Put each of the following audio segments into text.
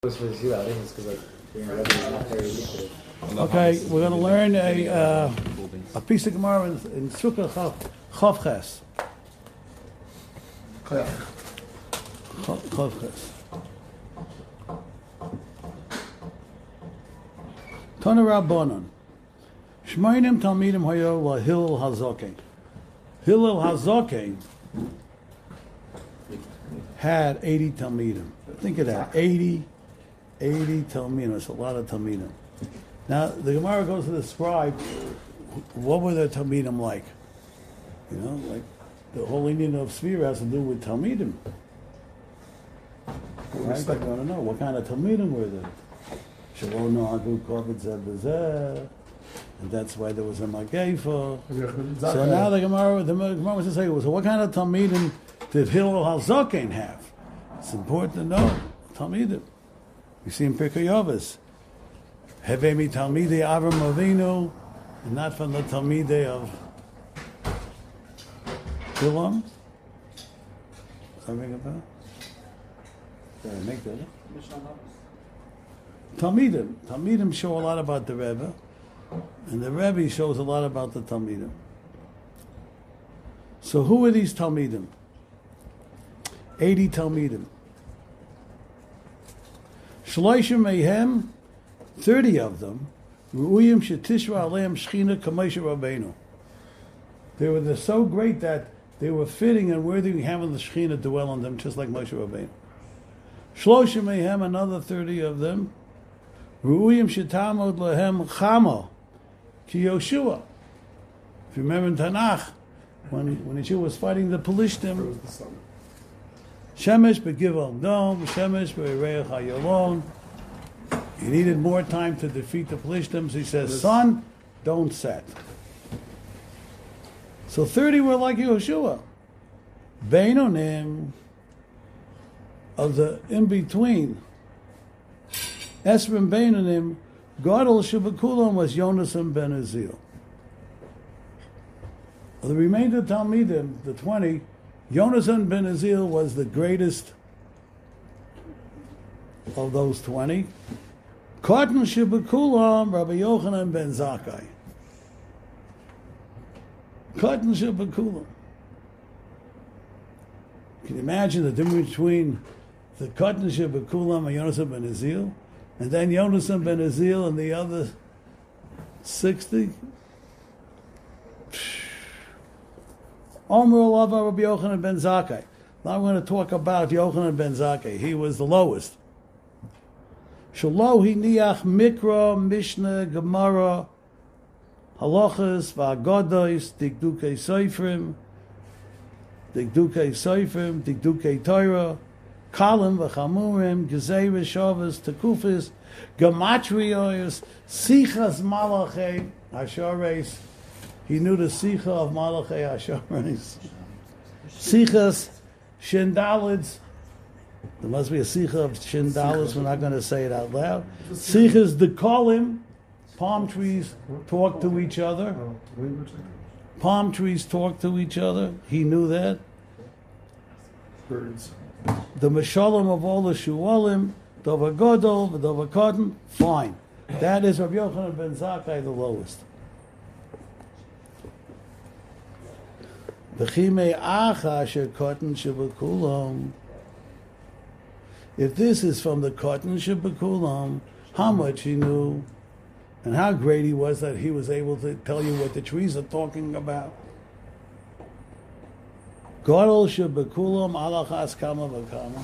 Okay, we're going to learn a piece of Gemara in Sukkah Chavches. Chavches. Tana Rabbanon. Shmoinim Talmidim Hayo La Hillel Hazoken. Hillel Hazoken had 80 Talmidim. Think of that, 80 Talmidim. It's a lot of Talmidim. Now, the Gemara goes to describe what were the Talmidim like. You know, like the whole Indian of Sphere has to do with Talmidim. Right? I want to know, what kind of Talmidim were there? Shalom Na'agu Kovet Zeh B'Zeh. And that's why there was a Mageifa. So now the Gemara was to say, so what kind of Talmidim did Hillel HaZoken have? It's important to know. Talmidim. You see in Pirkei Avos. Hevemi Talmidei Avram Avinu, and not from the Talmidei of Bilam. Something about? Did I make that up? Talmidim. Talmidim show a lot about the Rebbe, and the Rebbe shows a lot about the Talmidim. So who are these Talmidim? 80 Talmidim. Shloishim Mehem, 30 of them, Ru'uyim Shetishra Aleim Shechina Kamoshe Rabbeinu. They were so great that they were fitting and worthy of having the Shechina dwell on them, just like Moshe Rabbeinu. Shloshim Mehem, another 30 of them, Ru'uyim Shetamod Lehem Chama Ki Yoshua. If you remember in Tanakh, when Yeshua was fighting the Pelishtim, Shemesh Begival Dom, Shemesh Be'ereach HaYalon. He needed more time to defeat the Pelishtim, so he says, sun, don't set. So 30 were like Yehoshua. Beinonim, of the in-between, Esrim Beinonim, Gadol Shabbakulam was Yonasan ben Azil. Of the remainder of Talmidim, the 20, Yonasan ben Azil was the greatest of those 20. Katan Shabbakulam, Rabbi Yochanan ben Zakkai. Katan Shabbakulam. Can you imagine the difference between the Katan Shabbakulam and Yonasan ben Azil? And then Yonasan ben Azil and the other 60? Omer Olava Rabbi Yochanan ben Zakkai. Now I'm going to talk about Yochanan ben Zakkai. He was the lowest. Shalohi niach mikra, mishnah, gemara, halachas, va'agodos, dikdukei seifrim, dikdukei Torah, kalim v'chamurim, gezei v'shavas, tekufis, gematrios, sichas malachei, hashares. He knew the sicha of malachei hashares. Sichas, shindalids. There must be a sicha of shindalis. We're not going to say it out loud. Sichas dekalim. Palm trees talk to each other. Palm trees talk to each other. He knew that. Birds. The mashalim of all the shualim, Dova Godol, Dova Cotton, fine. That is Rabbi Yochanan ben Zakkai, the lowest. B'chimei acha asher cotton shebakulam. If this is from the Katan Shabbakulam, how much he knew and how great he was that he was able to tell you what the trees are talking about. Gadol Shabbakulam alachas kama v'kama.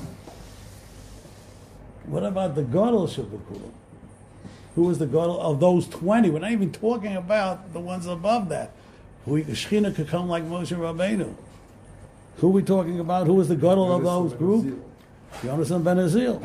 What about the Gadol Shabbakulam? Who was the Gadol of those 20? We're not even talking about the ones above that. The Shechina could come like Moshe Rabbeinu. Who are we talking about? Who was the Gadol of those group? Yonasan ben Azil.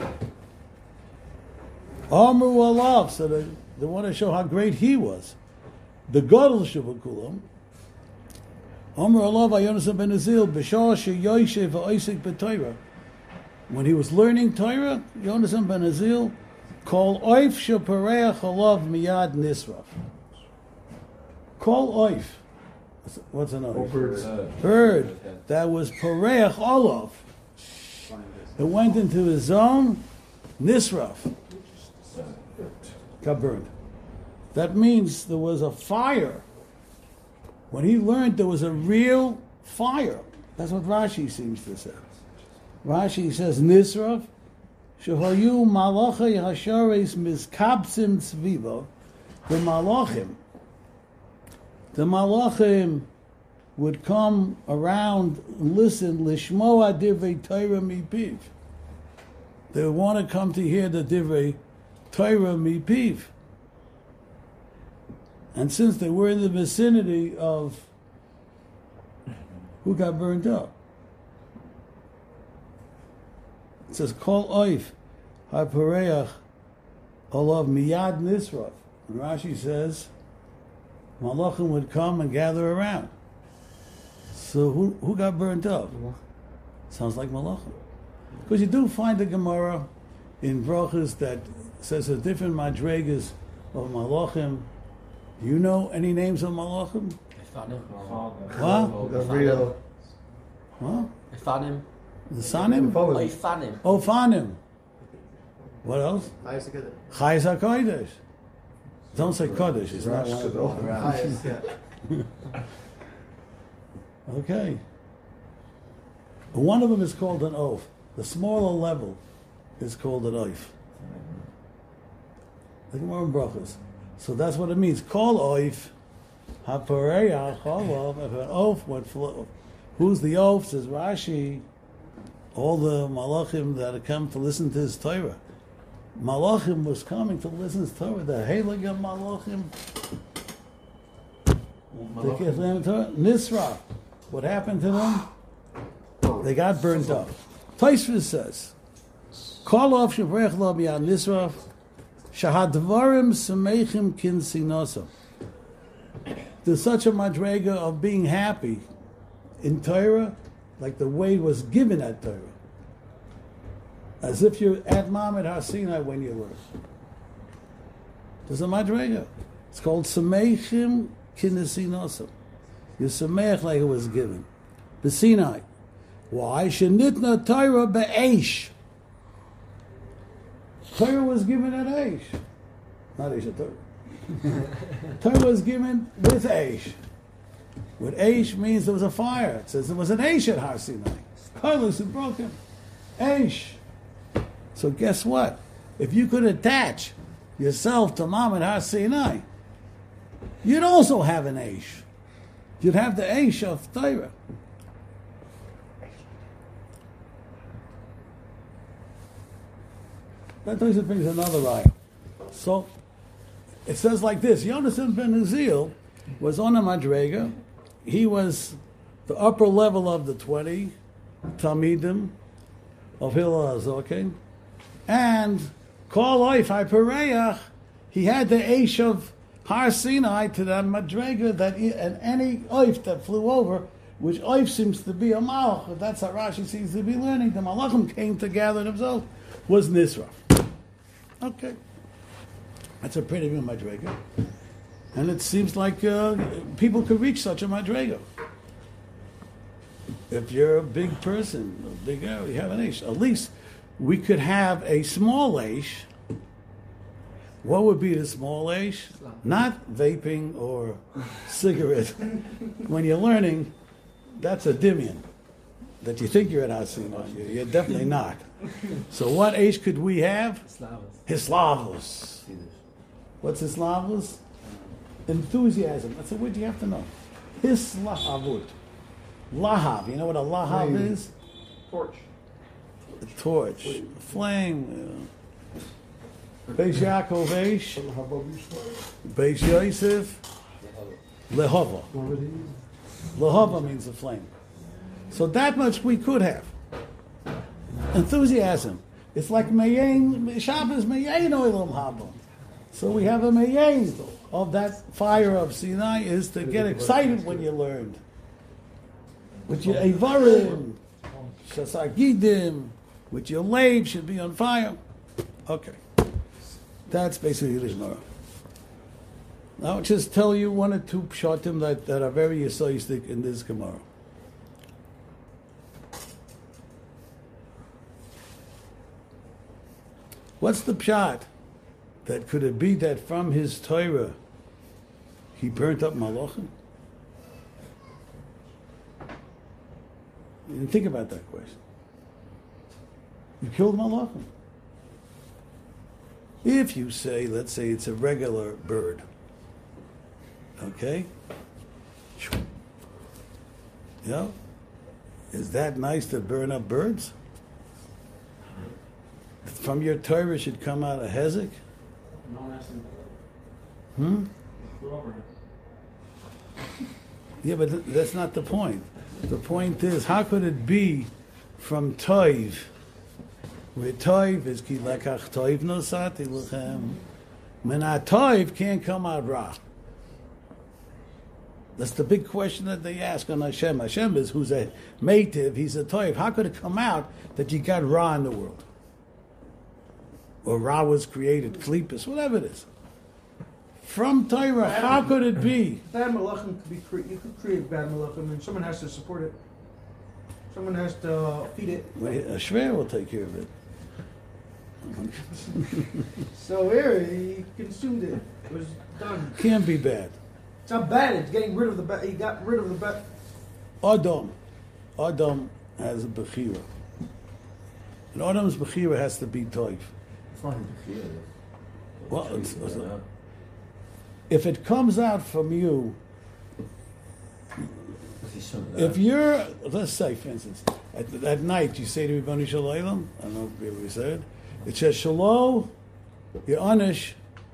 Amru Alav, so they want to show how great he was. The Gadol Shabbakulam. Amru Alav Yonasan ben Azil, B'shah she'yoyshev v'oisik b'Torah. When he was learning Torah, Yonasan ben Azil, Kol oif she'pareach alav miyad nisraf. Kol oif. What's an oif? Bird. That was pareach alav. It went into his zone, Nisraf got burned. That means there was a fire. When he learned there was a real fire. That's what Rashi seems to say. Rashi says, Nisraf, shehoyu malachai hashares miskabsim tzviva, the malachim would come around and listen, lishmoa divrei Torah mipiv. They would want to come to hear the divrei Torah mipiv. And since they were in the vicinity of who got burned up, it says, Kol oif ha-pareach olav miyad nisraf. And Rashi says, Malachim would come and gather around. So who got burned up? Sounds like Malachim. Because you do find a Gemara in Brachas that says a different madregas of Malachim. Do you know any names of Malachim? What? Gabriel. What? Ifanim. The Sanim? Ifanim. Ofanim. What else? Chayes Chayes HaKodesh. Don't say Kodesh. It's not one of those. HaKodesh. Okay. One of them is called an oaf. The smaller level is called an oif. The Gemara in Brachos. So that's what it means. Call oif. Ha-pareach olav. If an oaf would flow. Who's the oaf? Says Rashi. All the malachim that had come to listen to his Torah. Malachim was coming to listen to his Torah. The Heilige Malachim. Nisra. What happened to them? They got burned up. Tosfos says, Kol of shevrech lo b'yad nisraf, shahadvarim semechim kin sinosam. There's such a madrega of being happy in Torah, like the way it was given at Torah. As if you're at Mamad Har Sinai when you learn. There's a madrega. It's called semechim kin sinosam. You semech like it was given. The Sinai. Why? Shenitna Torah be'esh. Torah was given at Eish. Not Eish, Torah. Torah was given with Eish. With Eish means there was a fire. It says there was an Eish at Har Sinai. Colors are broken. Eish. So guess what? If you could attach yourself to Mamad Har Sinai, you'd also have an Eish. You'd have the Eish of Torah. That brings another raya. So it says like this: Yonasan ben Uzziel was on a madrega. He was the upper level of the 20 Talmidim of Hillel HaZoken, and Kol Oif HaPareach. He had the Eish of Har Sinai to that madrega that and any Oif that flew over, which Oif seems to be a Malach. That's how Rashi seems to be learning. The Malachim came to gather themselves. Was Nisraf. Okay. That's a pretty good madrega. And it seems like people could reach such a madrega. If you're a big person, a big area, you have an Aish. At least we could have a small Aish. What would be the small Aish? Not vaping or cigarette. When you're learning, that's a dimion. That you think you're at Hasina. You're definitely not. So what age could we have? Hislavos. What's Hislavos? Enthusiasm. That's a word you have to know. Hislavut. Lahav. You know what a lahav is? Torch. A torch. A flame. Beis Yaakov Eish. Beis Yosef. Lehova. Lehova means a flame. So that much we could have. Enthusiasm. It's like Mayain, Shabbos Mayain Olam Haba. So we have a Mayain of that fire of Sinai is to get excited when you learned. With your Eivarim, Shasagidim, with your lave should be on fire. Okay. That's basically the Gemara. I'll just tell you one or two pshatim that are very esoistic in this Gemara. What's the pshat? That could it be that from his Torah he burnt up Malachim? You think about that question. You killed Malachim. If you say, let's say it's a regular bird, okay? You know, is that nice to burn up birds? From your Torah should come out a hezek? Yeah, but that's not the point. The point is, how could it be from Toiv, where Toiv is ki lekach Toiv nosati lechem, Mena Toiv can't come out Ra. That's the big question that they ask on Hashem. Hashem is who's a Meitiv, he's a Toiv. How could it come out that you got Ra in the world? Or Ra was created, Klippas, whatever it is. From Torah, how could it be? Bad malachim could be you could create bad malachim, and someone has to support it. Someone has to feed it. A shver will take care of it. So here, he consumed it. It was done. Can't be bad. It's not bad. It's getting rid of the bad. He got rid of the bad. Adam has a bechira. And Adam's bechira has to be toiv. It's not bechira. Well, if it comes out from you, if you're, let's say, for instance, at night you say to Ribboni Shalom, I don't know if we said it says Shalom, you're onish.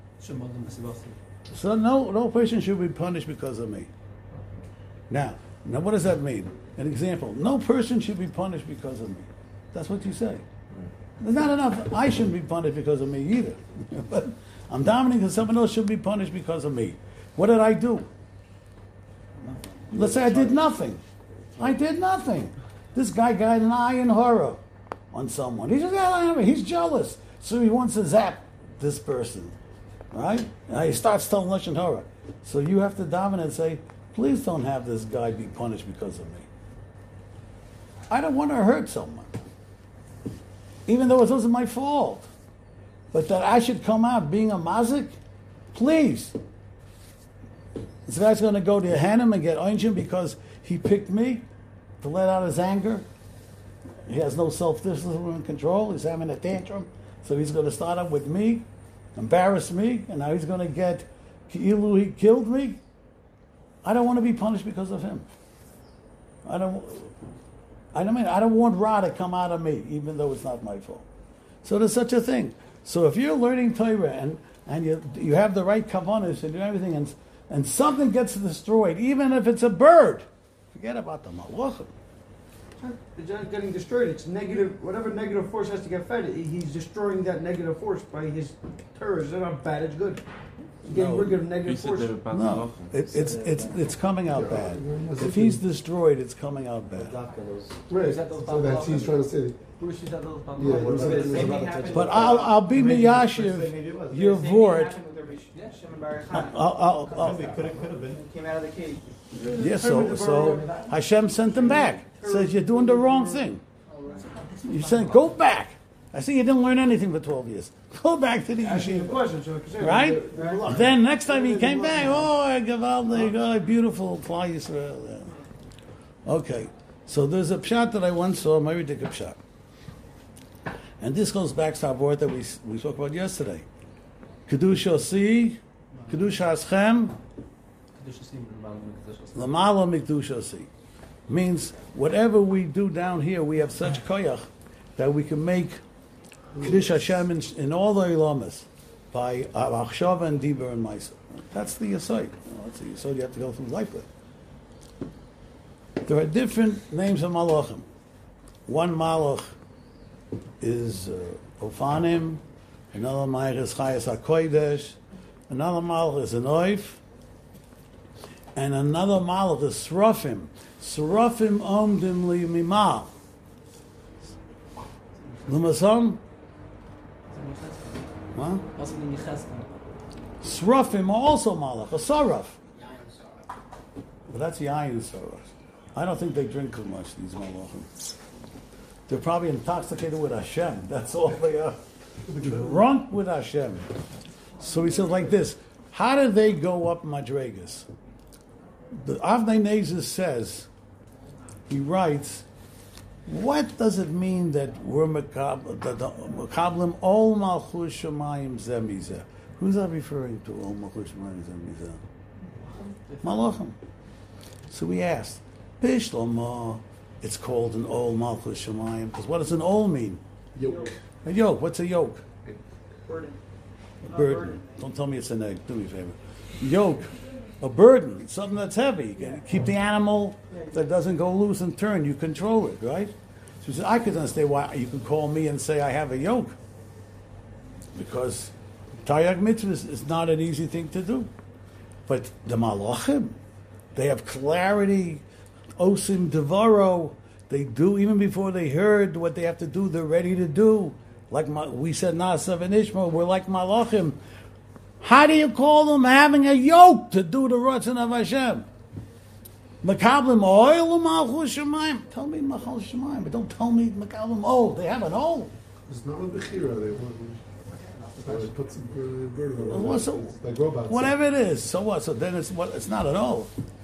So no person should be punished because of me. Now what does that mean? An example, no person should be punished because of me. That's what you say. There's not enough, I shouldn't be punished because of me either. But I'm dominating because someone else should be punished because of me. What did I do? Let's say I did nothing. I did nothing. This guy got an eye in horror on someone. He's jealous. So he wants to zap this person. Right? Now he starts telling Lashon Hara. So you have to dominate and say, please don't have this guy be punished because of me. I don't want to hurt someone. Even though it wasn't my fault. But that I should come out being a mazik? Please. This guy's going to go to Hanem and get Einshim because he picked me to let out his anger. He has no self-discipline and control. He's having a tantrum. So he's going to start up with me, embarrass me, and now he's going to get Ki'ilu, he killed me. I don't want to be punished because of him. I don't want Ra to come out of me, even though it's not my fault. So there's such a thing. So if you're learning Torah and you have the right kavanas and do everything, and something gets destroyed, even if it's a bird, forget about the malachim. It's not getting destroyed. It's negative. Whatever negative force has to get fed, he's destroying that negative force by his Torah. It's not bad. It's good. He's getting rid of negative force. No, it's coming out bad. If he's destroyed, it's coming out bad. Right. So that's he's trying to say. But I'll be miyashiv your vort. Came out of the cage. Yes, so Hashem sent them back. Says you're doing the wrong thing. You said go back. I see you didn't learn anything for 12 years. Go back to the yeshiva. Right? Then next time he came back, Gavaldi, beautiful Klal Yisrael. Yeah. Okay, so there's a pshat that I once saw, maybe take a pshat. And this goes back to our word that we spoke about yesterday. Kedusha si, Kedusha aschem, Lamala mikdusha si. Means whatever we do down here, we have such koyach that we can make Kiddush Hashem in all the ilamas by Achshava and Dibur and Maisa. That's the Yesod. That's the Yesod you have to go through life with. There are different names of Malachim. One Malach is Ofanim, another Malach is Chayas HaKodesh, another Malach is an Oif, and another Malach is Srafim. Srafim omdim li mimal. Lumasom? What? Srafim are also Malach, a Saraf. But that's Yayin Saraf. I don't think they drink too much, these Malachim. They're probably intoxicated with Hashem. That's all they are. drunk with Hashem. So he says like this: how do they go up Madregas? The Avnei Nezer says, he writes, what does it mean that we're Mekablim Ol Malchus Shemayim Zemizeh? Who's that referring to, Ol Malchus Shemayim Zemizeh? Malachim. So we asked, Bishlama, it's called an Ol Malchus Shemayim, because what does an Ol mean? Yoke. A yoke. What's a yoke? Burden. A burden. Don't tell me it's an egg. Do me a favor. Yoke. A burden. Something that's heavy. Keep the animal that doesn't go loose and turn. You control it, right? So he said, I could understand why you could call me and say I have a yoke. Because Taryag Mitzvah is not an easy thing to do. But the Malachim, they have clarity. Osim Devaro. They do, even before they heard what they have to do, they're ready to do. Like we said, Nasav and Ishmael, we're like Malachim. How do you call them having a yoke to do the Ratzon of Hashem? Makablim oil Malchus Shemayim. Tell me Malchus Shemayim, but don't tell me Makablim oil. They have an oil. It's not a Bechira. They put some burden on Well, it. so, Like robots. whatever it is, so what? So then it's what? It's not an oil.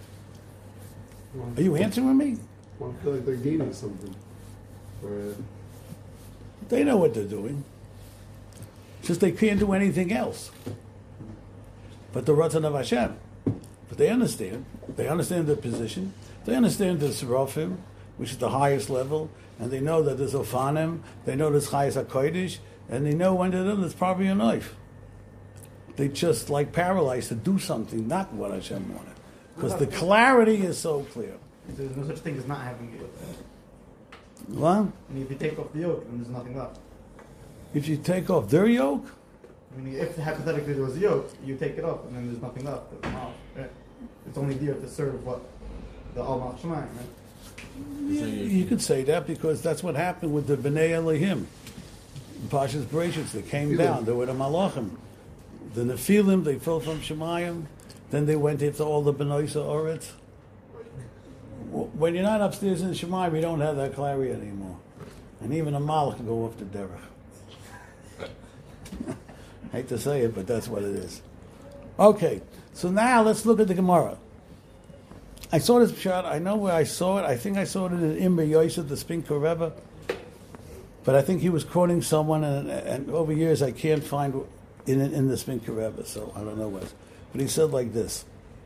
Are you answering me? Well, I feel like they're gaining something. Or, They know what they're doing. It's just they can't do anything else. But the Ratzon of Hashem. But they understand. They understand their position. They understand the Seraphim, which is the highest level, and they know that there's Ophanim, they know there's Chayes HaKodesh, and they know under them there's probably a knife. They just like paralyzed to do something, not what Hashem wanted. Because the clarity is so clear. There's no such thing as not having a yoke. What? I mean, if you take off the yoke, then there's nothing left. If you take off their yoke, I mean, if hypothetically there was a yoke, you take it off, and then there's nothing left. It's only there to serve what the Al Malchus Shemayim, right? you could say that because that's what happened with the Bnei Elohim. The Pashas Bereshit, they came down, they were the Malachim. The Nephilim, they fell from Shemayim. Then they went into all the Bnei Sa'aretz. When you're not upstairs in Shemayim, you don't have that clarity anymore. And even a Malach can go off the derech. Hate to say it, but that's what it is. Okay, so now let's look at the Gemara. I saw this shot. I know where I saw it. I think I saw it in Imber Yosef, the Spinker Rebbe. But I think he was quoting someone, and over years I can't find in the Spinker Rebbe, so I don't know what. But he said like this.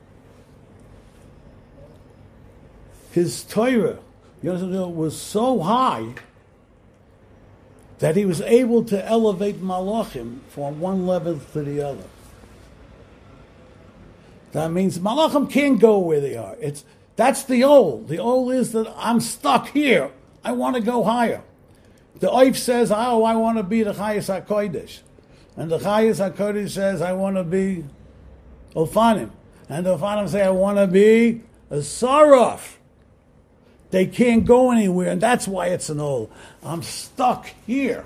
His Torah, was so high that he was able to elevate Malachim from one level to the other. That means Malachim can't go where they are. That's the old. The old is that I'm stuck here. I want to go higher. The Oif says, oh, I want to be the Chayes HaKodesh. And the Chayes HaKodesh says, I want to be Ophanim. And the Ophanim say, I want to be a Saraf. They can't go anywhere, and that's why it's an old. I'm stuck here.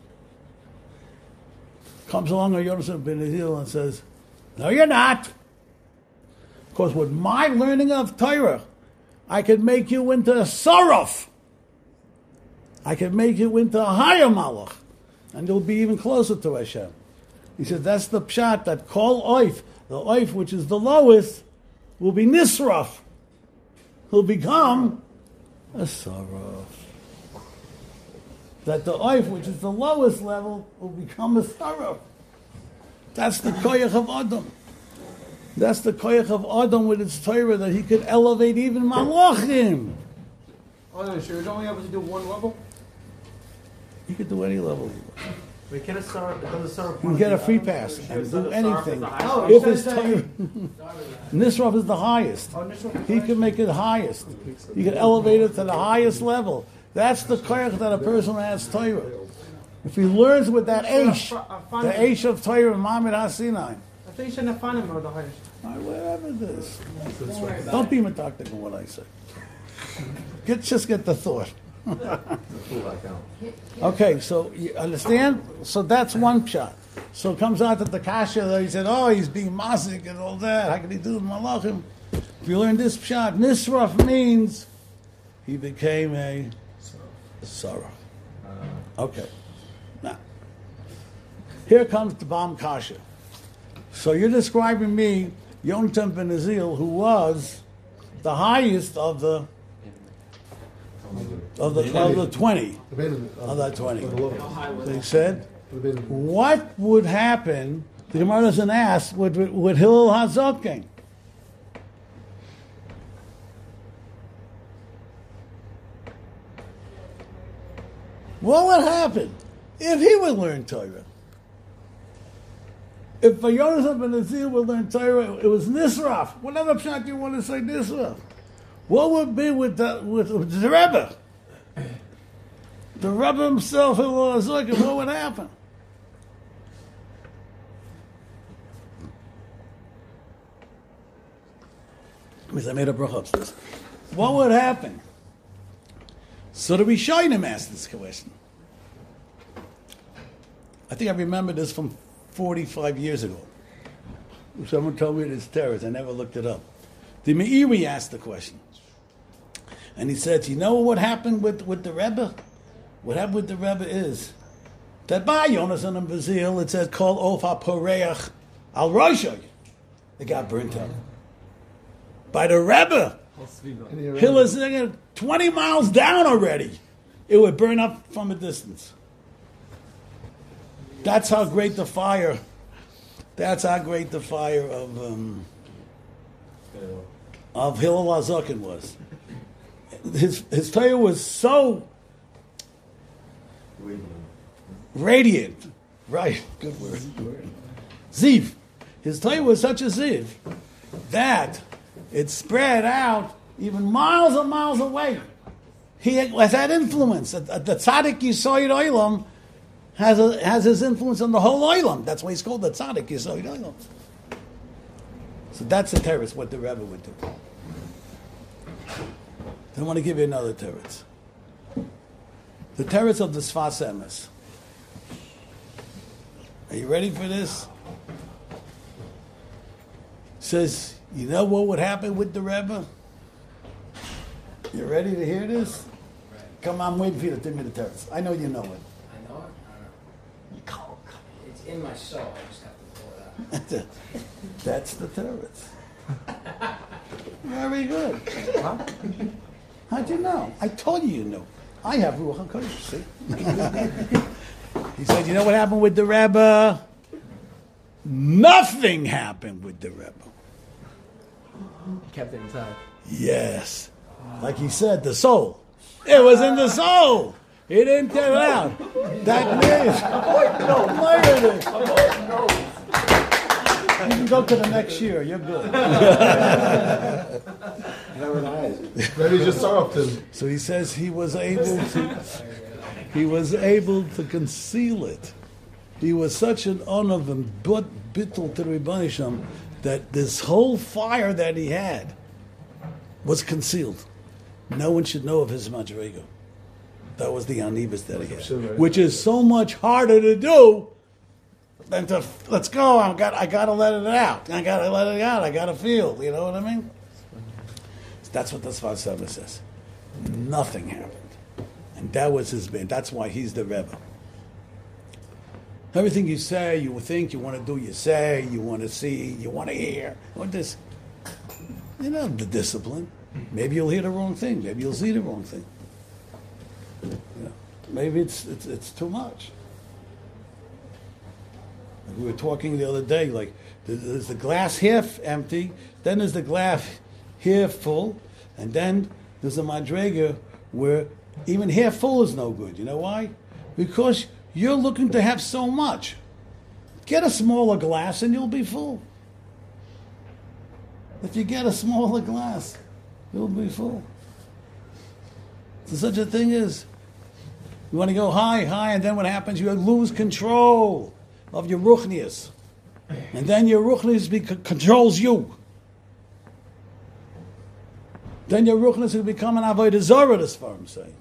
Comes along a Yosef ben Azil and says, no, you're not. Because with my learning of Torah, I could make you into a Saraf. I could make you into a higher Malach, and you'll be even closer to Hashem. He said, that's the pshat that Kol Oif, the Oif which is the lowest, will be Nisraf. He'll become a Saraf. That the Oif, which is the lowest level, will become a Saraf. That's the Koyach of Adam. That's the Koyach of Adam with its Torah, that he could elevate even Malachim. Oh, no, sure. He's only able to do one level? He could do any level. We can does a You can get a free pass and do anything. No, If it his says Torah, Nisraf is the highest. Oh, Nisraf. He can make it highest. He can elevate it to the highest level. That's the koyach that a person has Torah. If he learns with that Eish, the Eish of Torah, Muhammad HaSinai. I think you said Nefanim are the highest. Whatever it is. Don't be metactic on what I say. Just get the thought. Okay, so you understand? So that's one shot. So it comes out that the kasha that he said, oh, he's being masik and all that. How can he do the malachim? If you learn this shot, nisraf means he became a sarah. Okay. Now, here comes the Bam Kasha. So you're describing me, Yonatan ben Azil, who was the highest of the 20. Of that 20. They said, what would happen? The Gemara doesn't ask, with Hillel HaZaken? What would happen if he would learn Torah? If Yonatan ben Azil would learn Torah, it was Nisraf. Whatever pshat you want to say, Nisraf. What would be with the Rebbe? The Rebbe himself, what would happen? Because I made a bracha upstairs. What would happen? So the Rishonim asked this question. I think I remember this from 45 years ago. Someone told me this terrorist. I never looked it up. The Meiri asked the question. And he said, you know what happened with the Rebbe? What happened with the Rebbe is that by Yonasan and Bazil, it says, Kol Of HaPoreach Al Roshay. It got burnt out. By the Rebbe, Hillel 20 miles down already, it would burn up from a distance. That's how great the fire. That's how great the fire of Hillel HaZaken was. His Torah was so radiant, right? Good word. Ziv. His Torah was such a ziv that it spread out even miles and miles away. He has that influence. The tzaddik Yisoid Olam has his influence on the whole Olam. That's why he's called the tzaddik Yisoid Olam. So that's the teretz, what the Rebbe would do. I want to give you another teretz. The teretz of the Sfas Emes. Are you ready for this? Says, you know what would happen with the Rebbe? You ready to hear this? Come on, I'm waiting for you to tell me the teretz. I know you know it. I know it? I don't know. It's in my soul. I just have to pull it out. That's the teretz. Very good. Huh? How'd you know? I told you know. I have Ruach HaKodesh, see? He said, you know what happened with the Rebbe? Nothing happened with the Rebbe. Kept it inside. Yes. Like he said, the soul. It was in the soul. He didn't tell it out. That means. You can go to the next year. You're good. Maybe just sorrowed him. So he says he was able to conceal it. He was such an onav and bittul to the Rebbeinu Shem that this whole fire that he had was concealed. No one should know of his madriga. That was the anivus that he had, which is so much harder to do than to let's go. I got to let it out. I got to let it out. I got to feel. You know what I mean? That's what the Sfas Emes says. Nothing happened, and that was his band. That's why he's the Rebbe. Everything you say, you think, you want to do, you say, you want to see, you want to hear. What this? You know the discipline. Maybe you'll hear the wrong thing. Maybe you'll see the wrong thing. You know, maybe it's too much. Like we were talking the other day. Like there's the glass half empty, then there's the glass half full, and then there's a madrega where even half full is no good. You know why? Because you're looking to have so much. Get a smaller glass and you'll be full. If you get a smaller glass, you'll be full. So such a thing is, you want to go high, and then what happens? You lose control of your ruchnius. And then your ruchnius controls you. Then your ruchnius will become an avodah zarah, as far as saying.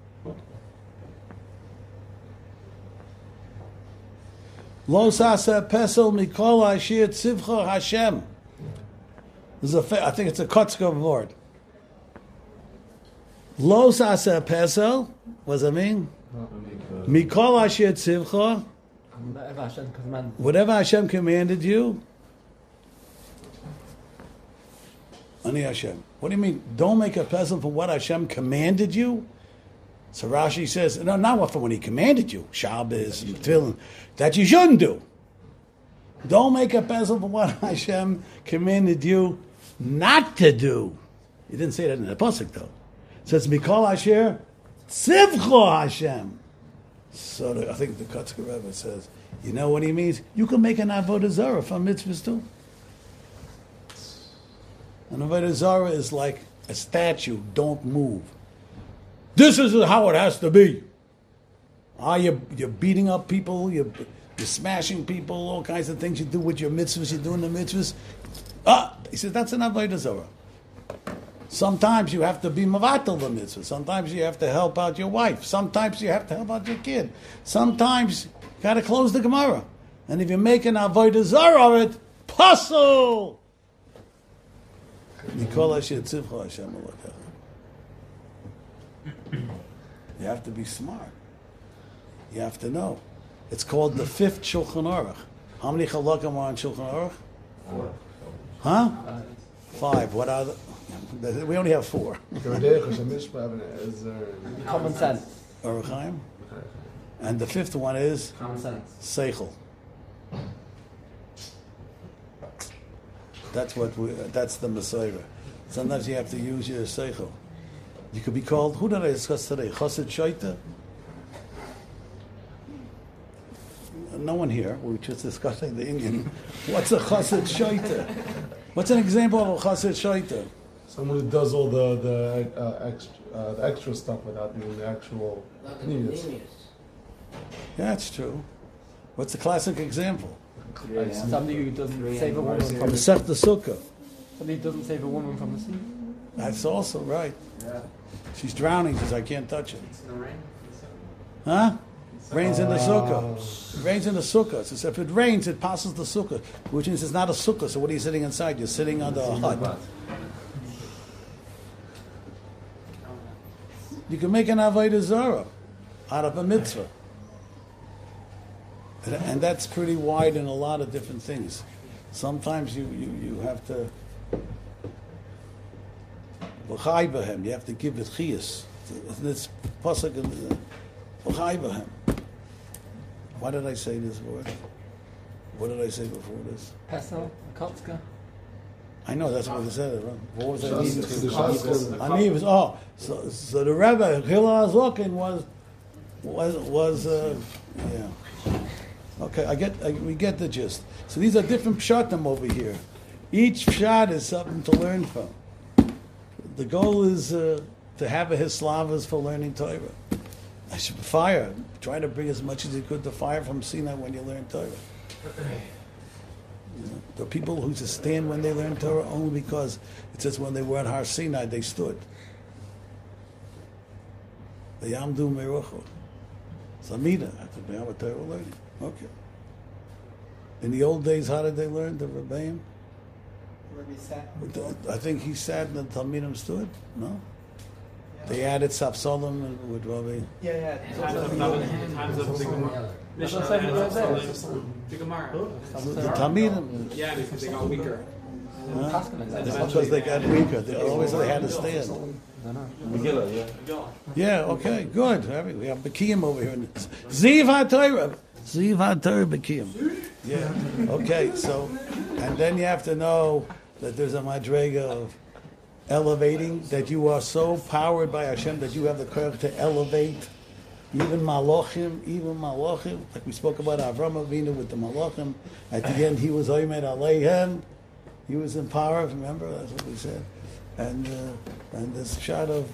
Lo sasa pesel mikol ashir tzivcha Hashem. I think it's a Kotzker word. Lo sasa pesel, what does it mean? Mikol ashir tzivcha Whatever Hashem commanded. Whatever Hashem commanded you, Ani Hashem. What do you mean? Don't make a peasant for what Hashem commanded you? So Rashi says, no, not what for when He commanded you, Shabbos and Tefillin, that you shouldn't do. Don't make a peasant for what Hashem commanded you not to do. He didn't say that in the pasuk though. It says, Mikol Asher Tzivcho Hashem. So I think the Kotzker Rebbe says, you know what he means? You can make an Avodah Zarah from mitzvahs too. An Avodah Zarah is like a statue, don't move. This is how it has to be. You're beating up people, you're smashing people, all kinds of things you do with your mitzvahs, you're doing the mitzvahs. He says, that's an Avodah Zarah. Sometimes you have to be mavatal the mitzvah. Sometimes you have to help out your wife. Sometimes you have to help out your kid. Sometimes you got to close the Gemara. And if you make an avodah zarah of it, puzzle. You have to be smart. You have to know. It's called the fifth Shulchan Aruch. How many chalakim are on Shulchan Aruch? 4. Huh? 5. What are the... We only have 4. Common sense. Aruch Chaim. And the 5th one is Common sense. Seichel. That's the Messiah. Sometimes you have to use your Seichel. You could be called, who did I discuss today? Chassid Shaita? No one here. We were just discussing the Indian. What's a Chassid Shaita? What's an example of a Chassid Shaita? Someone who does all the extra stuff without doing the actual needs. Yeah, that's true. What's the classic example? Somebody who doesn't save a woman from the sea. Masech the Sukkah. Somebody who doesn't save a woman from the sea. That's also right. Yeah. She's drowning because I can't touch it. It's in the rain. Huh? Rains in the sukkah. It rains in the sukkah. So if it rains, it passes the sukkah, which means it's not a sukkah. So what are you sitting inside? You're sitting under a hut. You can make an avodah zarah out of a mitzvah, and that's pretty wide in a lot of different things. Sometimes you have to l'chai b'hem. You have to give it chiyas. It's pasuk l'chai b'hem. Why did I say this word? What did I say before this? Pesel, Kotzka. I know that's what I said. Right? What was I Shas- meaning? So the Rebbe Hillel Azokin was yeah. Okay, we get the gist. So these are different pshatim over here. Each pshat is something to learn from. The goal is to have a hislavas for learning Torah. I should fire. Try to bring as much as you could to fire from Sinai when you learn Torah. The people who just stand when they learn Torah only because it says when they were at Har Sinai they stood. The Yamdu Merucho. Samida, at the B'yam Torah learning. Okay. In the old days, how did they learn the Rebbeim? I think he sat and the Talmidim stood. No. They added Sapsolim with Rabbi. Yeah. Times of the Gemara. The Gemara. The Talmidim. Yeah, because they got weaker. Huh? Because they got weaker. They had to stand. Yeah, okay, good. We have Bekiyim over here. Ziv HaTorah. Ziv HaTorah Bekiyim. Yeah, okay, so, and then you have to know that there's a madrega of elevating, that you are so powered by Hashem that you have the courage to elevate even Malachim, like we spoke about Avram Avinu with the Malachim. At the end, he was Oymed Aleihem. He was in power, remember? That's what we said. And this shot of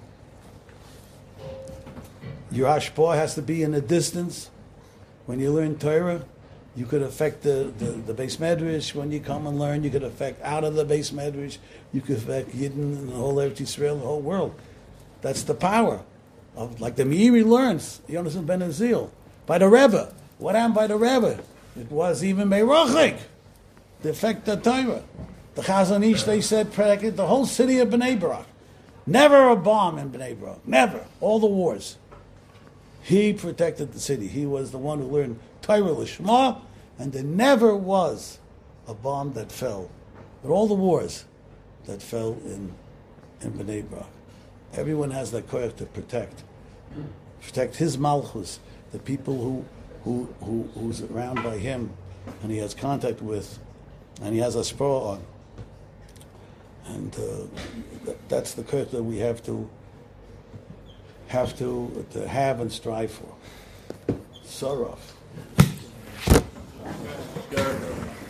your hashpah has to be in a distance. When you learn Torah, you could affect the Beis Medrash. When you come and learn, you could affect out of the Beis Medrash. You could affect Yidden and the whole Eretz Yisrael, the whole world. That's the power of, like the Meiri learns, Yonasan ben Azil, by the Rebbe. What happened by the Rebbe? It was even Meirachik, the effect of Torah. The Chazon Ish, they said, predicated the whole city of Bnei Brak. Never a bomb in Bnei Brak. Never. All the wars. He protected the city. He was the one who learned Torah Lishma, and there never was a bomb that fell. But all the wars that fell in Bnei Brak. Everyone has that koyach to protect his malchus, the people who's around by him, and he has contact with, and he has a spur on. And that's the koyach that we have to have and strive for. Saraf.